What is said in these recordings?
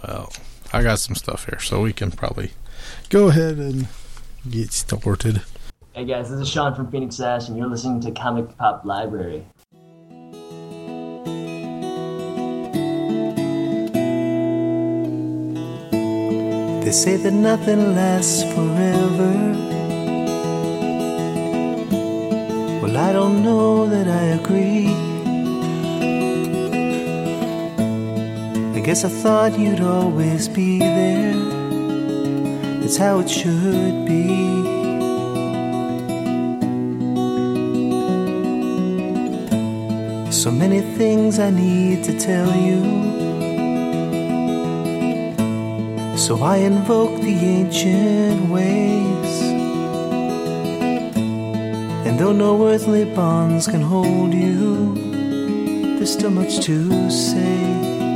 Well, I got some stuff here, so we can probably go ahead and get started. Hey guys, this is Sean from Phoenix Ash, and you're listening to Comic Pop Library. They say that nothing lasts forever. Well, I don't know that I agree. I guess I thought you'd always be there. That's how it should be. So many things I need to tell you. So I invoke the ancient ways. And though no earthly bonds can hold you, there's still much to say.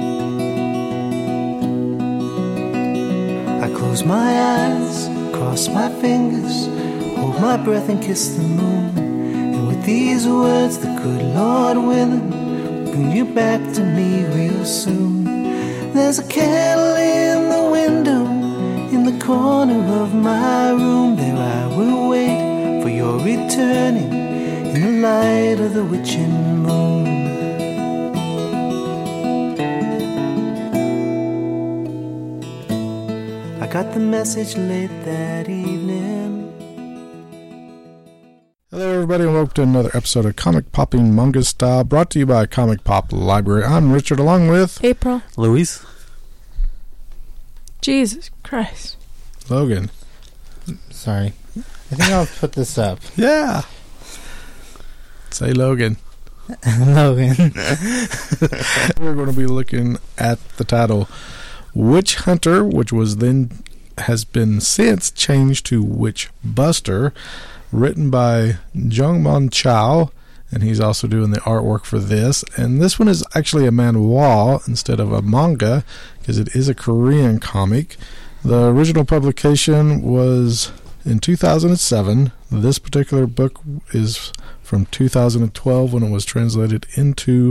I close my eyes, cross my fingers, hold my breath and kiss the moon. And with these words, the good Lord willing, bring you back to me real soon. There's a candle in the window, in the corner of my room. There I will wait for your returning, in the light of the witching moon. I got the message late that evening. Hello, everybody, and welcome to another episode of Comic Popping Manga Style, brought to you by Comic Pop Library. I'm Richard, along with April, Louise, Jesus Christ, Logan. Sorry. I think I'll put this up. Yeah. Say Logan. Logan. We're going to be looking at the title Witch Hunter, which has been since changed to Witch Buster, written by Jungman Chao, and he's also doing the artwork for this. And this one is actually a manhwa instead of a manga, because it is a Korean comic. The original publication was in 2007. This particular book is from 2012 when it was translated into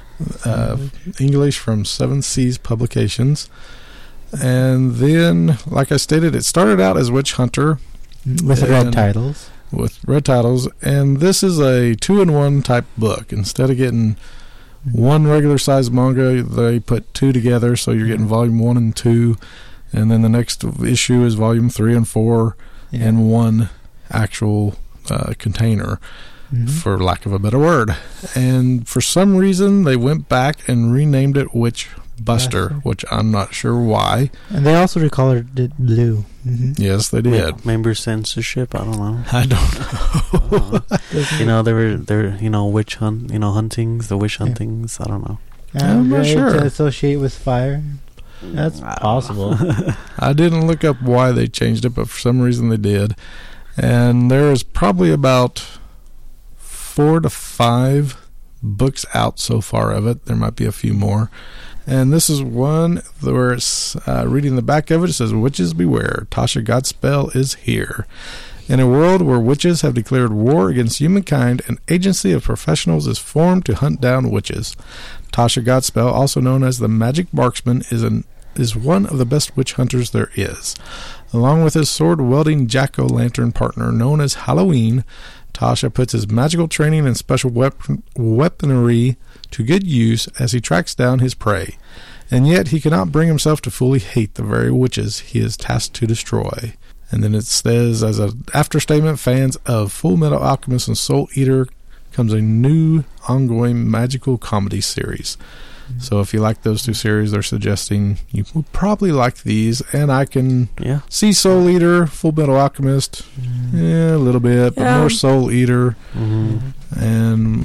English from Seven Seas Publications. And then, like I stated, it started out as Witch Hunter. With red titles. With red titles. And this is a 2-in-1 type book. Instead of getting one regular size manga, they put two together, so you're getting volume 1 and 2. And then the next issue is volume 3 and 4 in one actual container, for lack of a better word. And for some reason, they went back and renamed it Witch Buster, which I'm not sure why. And they also recolored it blue. Yes, they did. Member censorship? I don't know. I don't know. They're witch huntings, the witch huntings. I don't know. I'm not sure. To associate with fire. That's possible. I didn't look up why they changed it, but for some reason they did. And there is probably about 4 to 5 books out so far of it. There might be a few more. And this is one where it's reading the back of it. It says, "Witches beware, Tasha Godspell is here." In a world where witches have declared war against humankind, an agency of professionals is formed to hunt down witches. Tasha Godspell, also known as the Magic Marksman, is one of the best witch hunters there is. Along with his sword-wielding jack-o'-lantern partner known as Halloween, Tasha puts his magical training and special weaponry to good use as he tracks down his prey. And yet he cannot bring himself to fully hate the very witches he is tasked to destroy. And then it says, as an after statement, fans of Full Metal Alchemist and Soul Eater comes a new ongoing magical comedy series. So if you like those two series, they're suggesting you will probably like these. And I can see Soul Eater, Full Metal Alchemist, a little bit, but more Soul Eater. And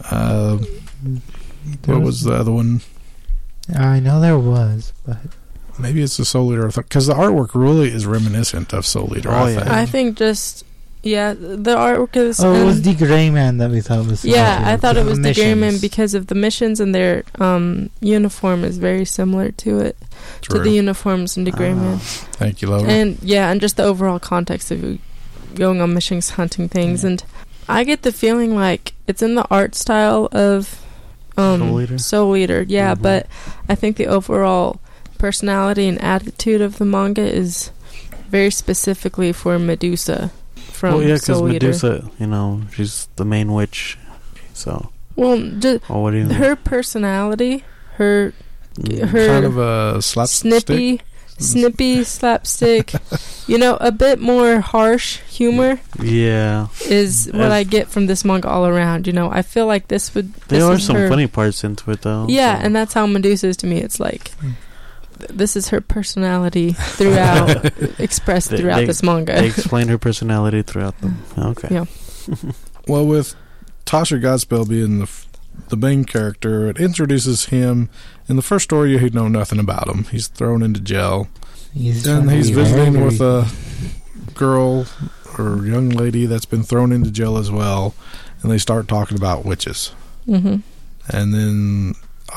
what was the other one? I know there was, but maybe it's the Soul Eater, because the artwork really is reminiscent of Soul Eater. I think just the artwork is. Oh, it was the Gray Man that we thought was. Yeah, I thought it was the Gray Man because of the missions, and their uniform is very similar to it, to the uniforms in the Gray Man. Thank you, Logan. And just the overall context of going on missions, hunting things, and I get the feeling like it's in the art style of Soul Eater. Yeah, but I think the overall personality and attitude of the manga is very specifically for Medusa from Well, yeah, because Soul Eater. Medusa, she's the main witch. So. Well, What do you mean? her personality, her kind of a slapstick. snippy slapstick, a bit more harsh humor. Yeah. Is what I get from this manga all around. I feel like this would. There are some her funny parts into it, though. Yeah, so. and that's how Medusa is to me. It's like this is her personality throughout, expressed throughout this manga. They explain her personality throughout them. Okay. Yeah. Well, with Tasha Godspell being the main character, it introduces him. In the first story, you know nothing about him. He's thrown into jail. He's visiting with a girl or young lady that's been thrown into jail as well, and they start talking about witches. Mm-hmm. And then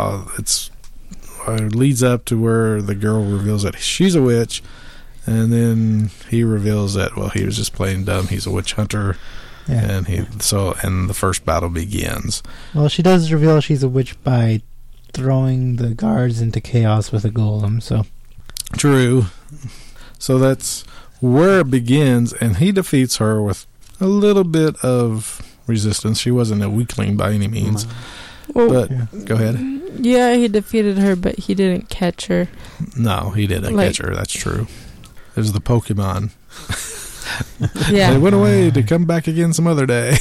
it leads up to where the girl reveals that she's a witch, and then he reveals that, well, he was just playing dumb. He's a witch hunter. Yeah. And the first battle begins. Well, she does reveal she's a witch by throwing the guards into chaos with a golem, so. True. So that's where it begins, and he defeats her with a little bit of resistance. She wasn't a weakling by any means. Go ahead. Yeah, he defeated her, but he didn't catch her. No, he didn't catch her. That's true. It was the Pokemon. Yeah. They went away to come back again some other day.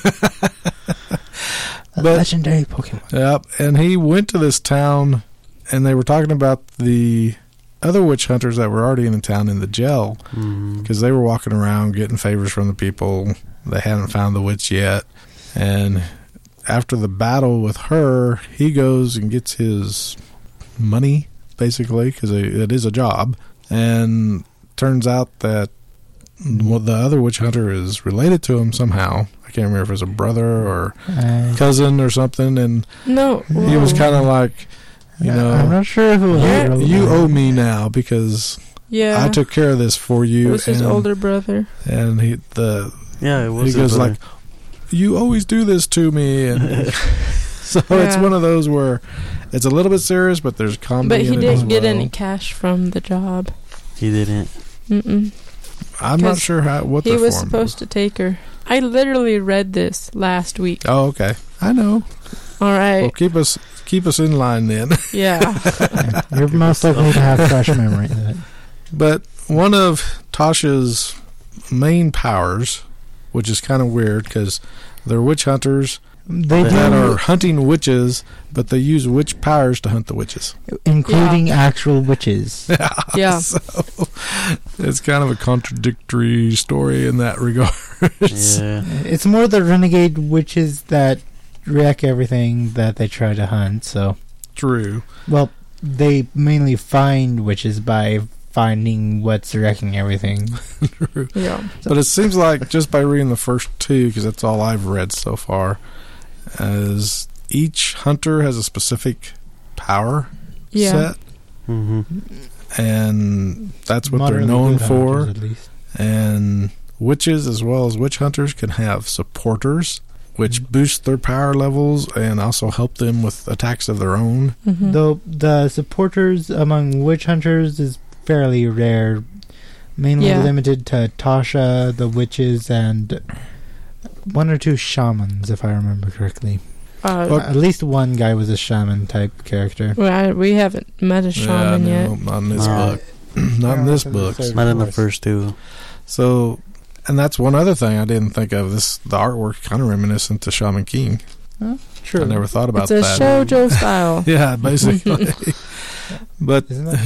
Legendary Pokemon. Yep. And he went to this town, and they were talking about the other witch hunters that were already in the town in the jail, because they were walking around getting favors from the people. They hadn't found the witch yet. And after the battle with her, he goes and gets his money, basically, because it is a job. And turns out that the other witch hunter is related to him somehow. I can't remember if it was a brother or cousin or something. And he was kind of like, I'm not sure if it was you owe me now because I took care of this for you. It was his older brother. And it was. He goes like, you always do this to me. And so it's one of those where it's a little bit serious, but there's comedy. But he didn't get any cash from the job. He didn't. Mm-mm. I'm not sure what he was supposed to take her. I literally read this last week. Oh, okay. I know. All right. Well, keep us in line then. Yeah. You're most likely to have fresh memory of it. But one of Tasha's main powers, which is kind of weird because they're witch hunters that are hunting witches, but they use witch powers to hunt the witches. Including actual witches. Yeah. So it's kind of a contradictory story in that regard. Yeah. It's more the renegade witches that wreck everything that they try to hunt, so. True. Well, they mainly find witches by finding what's wrecking everything. True. Yeah. But it seems like just by reading the first two, because that's all I've read so far, as each hunter has a specific power set. Mm-hmm. And that's what they're known for. Hunters, at least. And witches, as well as witch hunters, can have supporters, which boost their power levels and also help them with attacks of their own. Mm-hmm. Though the supporters among witch hunters is fairly rare, mainly limited to Tasha, the witches, and one or two shamans, if I remember correctly. At least one guy was a shaman type character. Well, we haven't met a shaman yet. Not in this book. Not in this book. Not in the first two. So, and that's one other thing I didn't think of. The artwork kind of reminiscent to Shaman King. True. I never thought about that. It's a shoujo style. Yeah, basically. But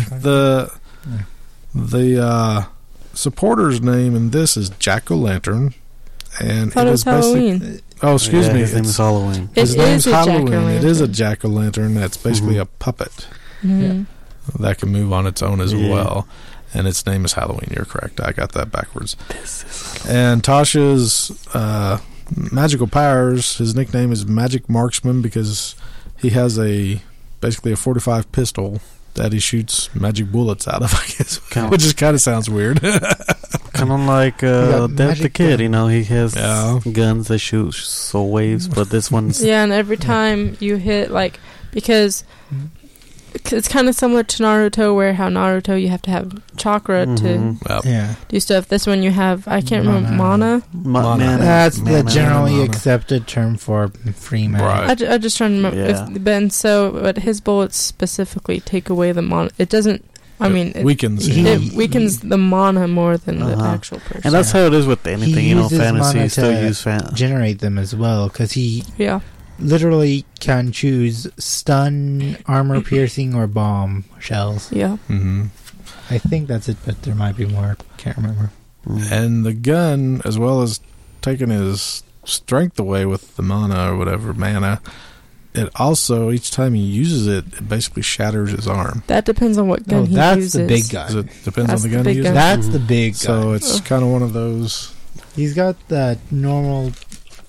the supporter's name in this is Jack-o'-lantern. And it was Halloween. Oh, excuse me. His name is Halloween. His name's Halloween. It is a jack-o'-lantern that's basically a puppet that can move on its own as well. And its name is Halloween. You're correct. I got that backwards. And Tasha's magical powers, his nickname is Magic Marksman because he has basically a .45 pistol that he shoots magic bullets out of, I guess. Which just kind of sounds weird. Kind of like Death the Kid, he has guns that shoot soul waves, but this one's... Yeah, and every time you hit, because it's kind of similar to Naruto, where how Naruto you have to have chakra to do stuff. This one you have, I can't remember, mana. That's the generally accepted term for free mana. Right. I just trying to remember. But his bullets specifically take away the mana. It doesn't. I mean, it weakens. It weakens the mana more than the actual person. And that's how it is with anything, fantasy. You still use generate them as well, because he literally can choose stun, armor piercing, or bomb shells. Yeah. Mm-hmm. I think that's it, but there might be more. Can't remember. And the gun, as well as taking his strength away with the mana or whatever mana, it also, each time he uses it, it basically shatters his arm. That depends on what gun he uses. That's the big gun. It depends on the gun he uses? That's the big gun. So it's kind of one of those... He's got the normalish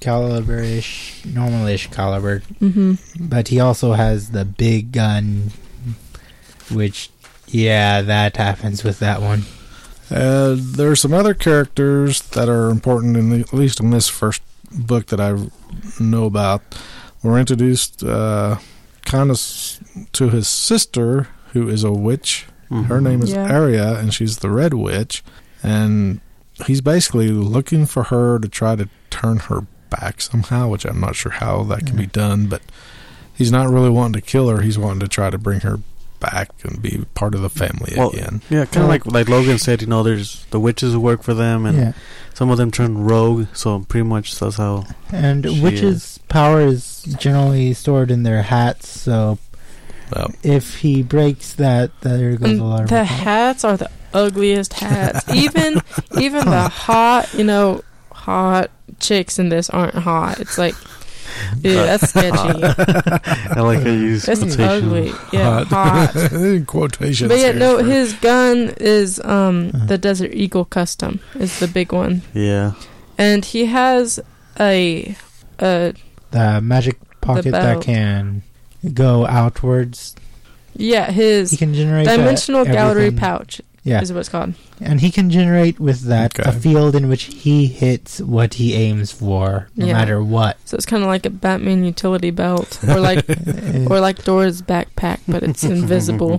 caliber, but he also has the big gun, which, that happens with that one. There are some other characters that are important, at least in this first book that I know about. We're introduced kind of to his sister, who is a witch. Her name is Arya, and she's the Red Witch. And he's basically looking for her to try to turn her back somehow, which I'm not sure how that can be done. But he's not really wanting to kill her. He's wanting to try to bring her back and be part of the family again. Yeah, kind of like Logan said, there's the witches who work for them, and some of them turn rogue, so pretty much that's how. And witches' power is generally stored in their hats, so if he breaks that, there goes a lot of... The hats are the ugliest hats. even the hot chicks in this aren't hot. It's like... Yeah, that's sketchy. I like how you use that's quotation. Ugly. Yeah, hot. Quotations. But his gun is the Desert Eagle Custom is the big one. Yeah. And he has the magic pocket that can go outwards. Yeah, he can generate dimensional gallery pouch. Is what it's called. And he can generate with that a field in which he hits what he aims for, no matter what. So it's kind of like a Batman utility belt, or like Dora's backpack, but it's invisible.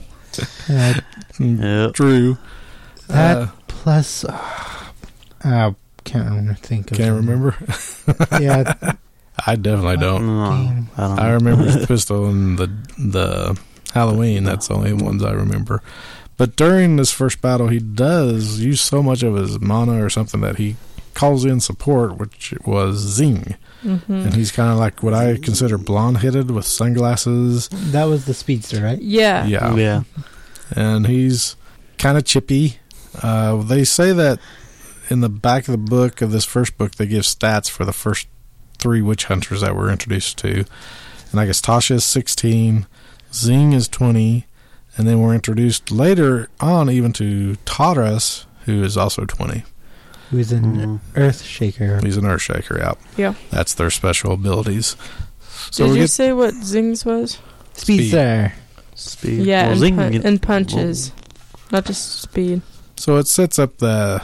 True. That plus, can't think of. Can't remember. I definitely don't. No, I remember his pistol and the Halloween. That's the only ones I remember. But during this first battle, he does use so much of his mana or something that he calls in support, which was Zing. And he's kind of like what I consider blonde-headed with sunglasses. That was the speedster, right? Yeah. And he's kind of chippy. They say that in the back of the book of this first book, they give stats for the first 3 witch hunters that we're introduced to. And I guess Tasha is 16, Zing is 20, and then we're introduced later on even to Taurus, who is also 20. Who's an Earth Shaker. He's an Earth Shaker, yeah. That's their special abilities. So Did you say what Zing's was? Speedster. Speed. Yeah, and punches. Not just speed. So it sets up the,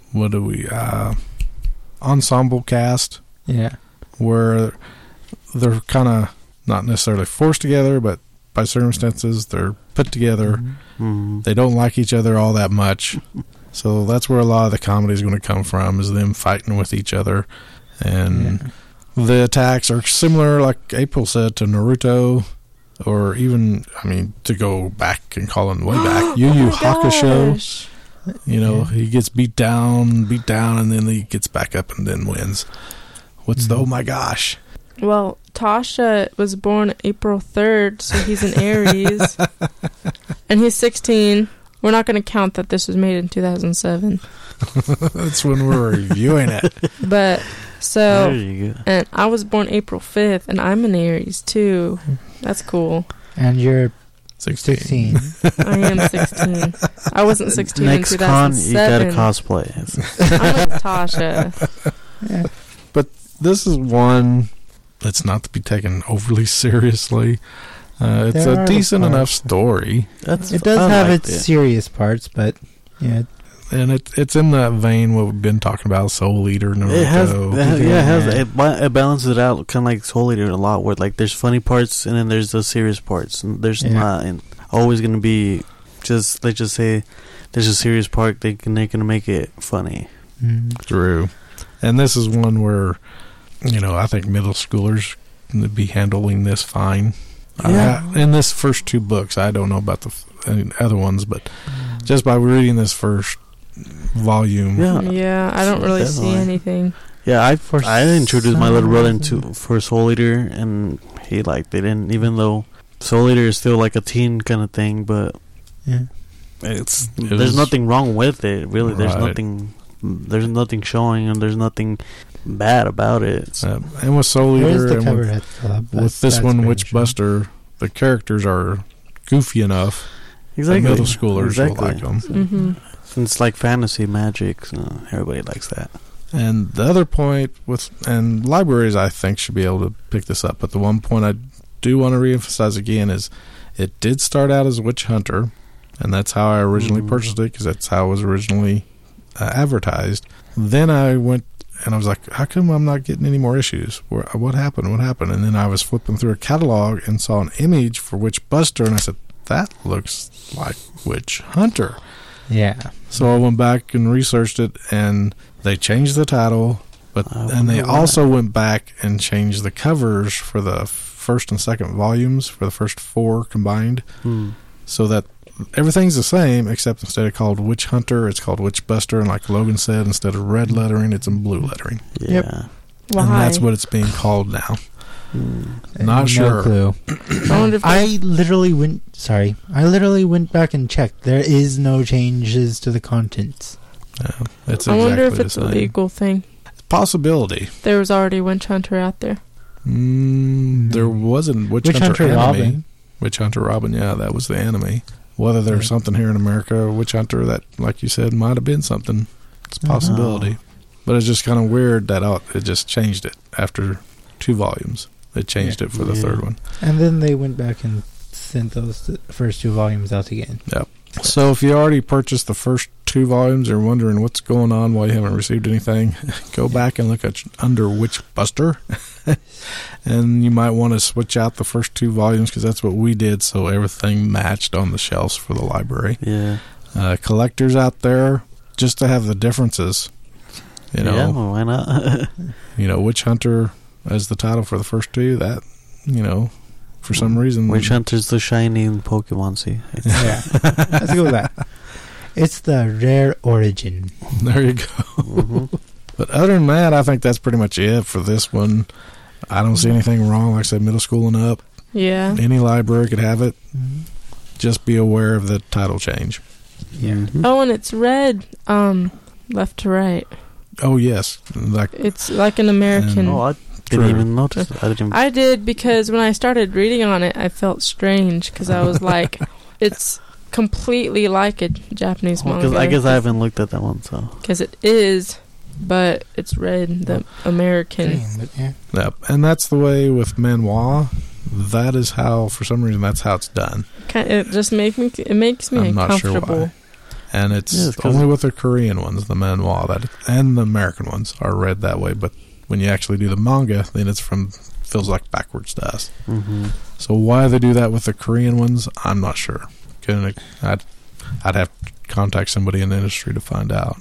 ensemble cast. Yeah. Where they're kind of not necessarily forced together, but by circumstances, they're put together. They don't like each other all that much. So that's where a lot of the comedy is going to come from, is them fighting with each other. And the attacks are similar, like April said, to Naruto, or even, to go back and call it way back, Yu Yu Hakusho. He gets beat down, and then he gets back up and then wins. What's the oh my gosh? Well, Tasha was born April 3rd, so he's an Aries. And he's 16. We're not going to count that this was made in 2007. That's when we're reviewing it. But, so, and I was born April 5th, and I'm an Aries, too. That's cool. And you're 16. I am 16. I wasn't 16 Next in 2007. con, you gotta cosplay. I'm like Tasha. But this is one that's not to be taken overly seriously. It's a decent enough story. It does have its serious parts, but and it's in that vein what we've been talking about, Soul Eater, Naruto. It balances it out, kind of like Soul Eater a lot, where like there's funny parts and then there's the serious parts, and there's not. And always going to be just, let's just say, there's a serious part. They're going to make it funny. True. And this is one where, I think middle schoolers would be handling this fine. Yeah. In this first 2 books, I don't know about the other ones, but just by reading this first volume. Yeah, I don't really see anything. Yeah, I introduced my little brother for Soul Eater, and he liked it. And even though Soul Eater is still like a teen kind of thing, but there's nothing wrong with it. Really, there's nothing showing, and there's nothing bad about it. And with Soul Eater, and with this one, Witchbuster, the characters are goofy enough. Exactly. Middle schoolers will like them. Mm-hmm. It's like fantasy magic, so everybody likes that. And the other point and libraries, I think, should be able to pick this up. But the one point I do want to reemphasize again is it did start out as Witch Hunter, and that's how I originally purchased it, because that's how it was originally advertised. Then I went and I was like, how come I'm not getting any more issues? What happened? And then I was flipping through a catalog and saw an image for Witchbuster, and I said, that looks like Witch Hunter. Yeah. So I went back and researched it, and they changed the title, and they also went back and changed the covers for the first and second volumes, for the first 4 combined, so that everything's the same, except instead of called Witch Hunter, it's called Witchbuster, and like Logan said, instead of red lettering, it's in blue lettering. Yeah. Yep. Why? And that's what it's being called now. Not No sure. clue. I literally went back and checked. There is no changes to the contents. No, it's I wonder if exactly it's the a same. legal thing. Possibility. There was already Witch Hunter out there. There wasn't Witch Hunter anime. Robin. Witch Hunter Robin, yeah, that was the anime. Whether there's something here in America, Witch Hunter, that, like you said, might have been something. It's a possibility. But it's just kind of weird that it just changed it after 2 volumes. They changed it for the 3rd one. And then they went back and sent those first 2 volumes out again. Yep. So if you already purchased the first 2 volumes and are wondering what's going on, why you haven't received anything, go back and look at under Witchbuster. And you might want to switch out the first 2 volumes, because that's what we did, so everything matched on the shelves for the library. Yeah. Collectors out there, just to have the differences. Yeah, well, why not? Witch Hunter as the title for the first 2, that, for some reason. Witch Hunter's the shiny Pokemon, see? Yeah. Let's go with that. It's the rare origin. There you go. But other than that, I think that's pretty much it for this one. I don't see anything wrong. Like I said, middle school and up. Yeah. Any library could have it. Just be aware of the title change. Yeah. Oh, and it's read left to right. Oh, yes. It's like an American. I didn't even notice. I did, because when I started reading on it, I felt strange, because I was like, it's completely like a Japanese manga. I guess I haven't looked at that one, so. Because it is, but it's read the American. Yep. And that's the way with manhwa. That is how, for some reason, that's how it's done. It just makes me I'm not uncomfortable. sure why. And it's only with the Korean ones, the manhwa, and the American ones are read that way. But when you actually do the manga, then feels like backwards to us. So why they do that with the Korean ones, I'm not sure. I'd have to contact somebody in the industry to find out.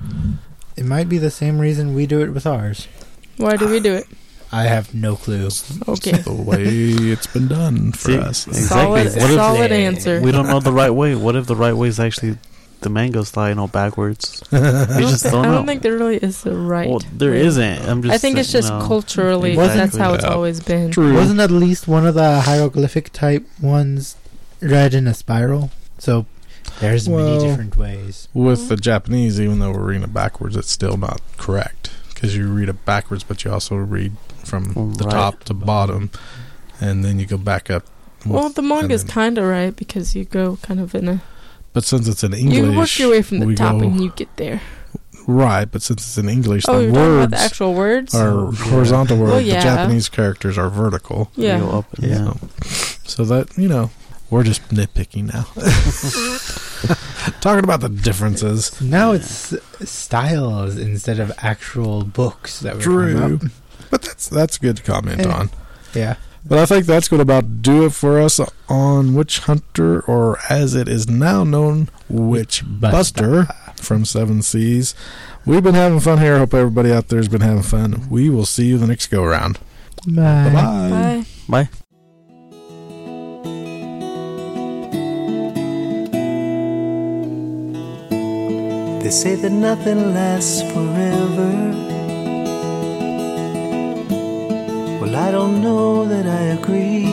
It might be the same reason we do it with ours. Why do we do it? I have no clue. Okay. It's the way it's been done for us. Exactly. Solid answer. We don't know the right way. What if the right way is actually the mango style, backwards? We just don't know. I don't think there really is a right. Well, there isn't. I think it's just culturally. That's how it's always been. True. Wasn't at least one of the hieroglyphic type ones read in a spiral? So there's many different ways. With the Japanese, even though we're reading it backwards, it's still not correct, because you read it backwards, but you also read from the top to bottom, and then you go back up. Well, the manga's kind of right, because you go kind of in a... But since it's in English... You work your way from the top and you get there. Right, but since it's in English, you're the talking about words the actual words are horizontal words. Well, yeah. The Japanese characters are vertical. Yeah. So that, we're just nitpicking now. Talking about the differences. Now it's styles instead of actual books that we're talking about. But that's good to comment on. Yeah. But I think that's going to about do it for us on Witch Hunter, or as it is now known, Witch Buster from Seven Seas. We've been having fun here. I hope everybody out there has been having fun. We will see you the next go-around. Bye. Bye-bye. Bye. They say that nothing lasts forever. Well, I don't know that I agree.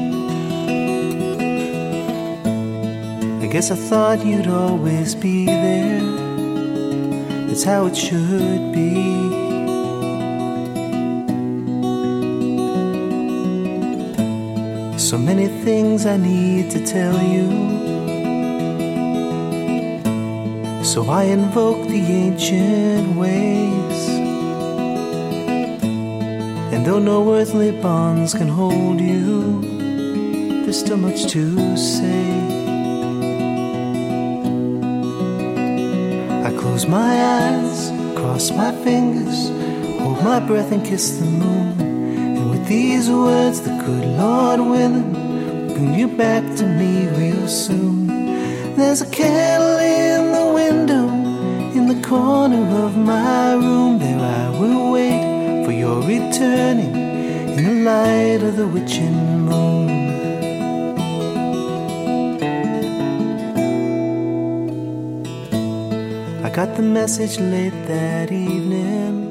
I guess I thought you'd always be there. That's how it should be. So many things I need to tell you. So I invoke the ancient ways. And though no earthly bonds can hold you, there's still much to say. I close my eyes, cross my fingers, hold my breath and kiss the moon. And with these words, the good Lord willing, bring you back to me real soon. There's a candle in the window, in the corner of my room. There I will wait for your returning in the light of the witching moon. I got the message late that evening.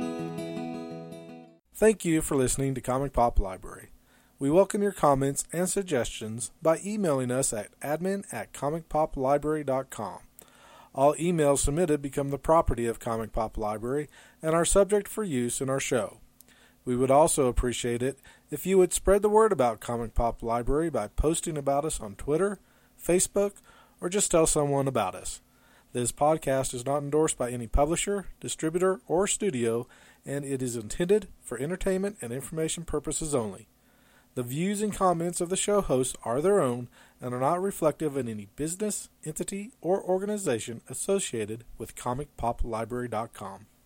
Thank you for listening to Comic Pop Library. We welcome your comments and suggestions by emailing us at admin@comicpoplibrary.com. All emails submitted become the property of Comic Pop Library and are subject for use in our show. We would also appreciate it if you would spread the word about Comic Pop Library by posting about us on Twitter, Facebook, or just tell someone about us. This podcast is not endorsed by any publisher, distributor, or studio, and it is intended for entertainment and information purposes only. The views and comments of the show hosts are their own and are not reflective of any business, entity, or organization associated with ComicPopLibrary.com.